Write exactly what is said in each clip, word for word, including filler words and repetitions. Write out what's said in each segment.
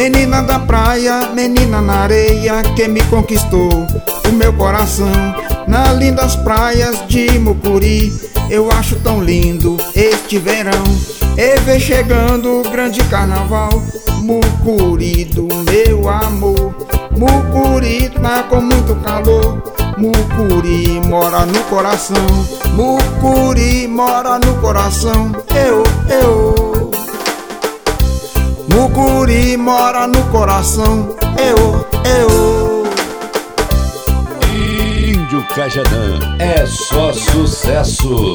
Menina da praia, menina na areia, que me conquistou o meu coração. Nas lindas praias de Mucuri, eu acho tão lindo este verão. E vem chegando o grande carnaval, Mucuri do meu amor. Mucuri tá com muito calor, Mucuri mora no coração. Mucuri mora no coração, eu, eu. Mucuri mora no coração, eu, eu. Índio Cajadã é só sucesso.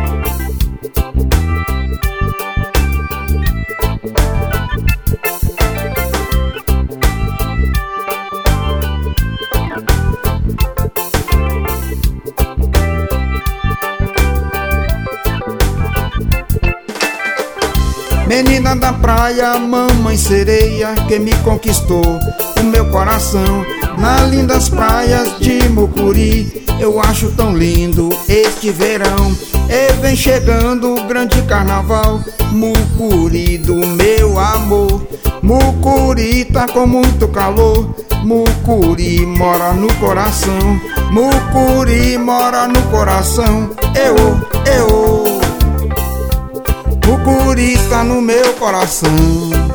Menina da praia, mamãe sereia, que me conquistou o meu coração. Nas lindas praias de Mucuri, eu acho tão lindo este verão. E vem chegando o grande carnaval, Mucuri do meu amor. Mucuri tá com muito calor, Mucuri mora no coração. Mucuri mora no coração, eu, eu. Mucuri tá no meu coração.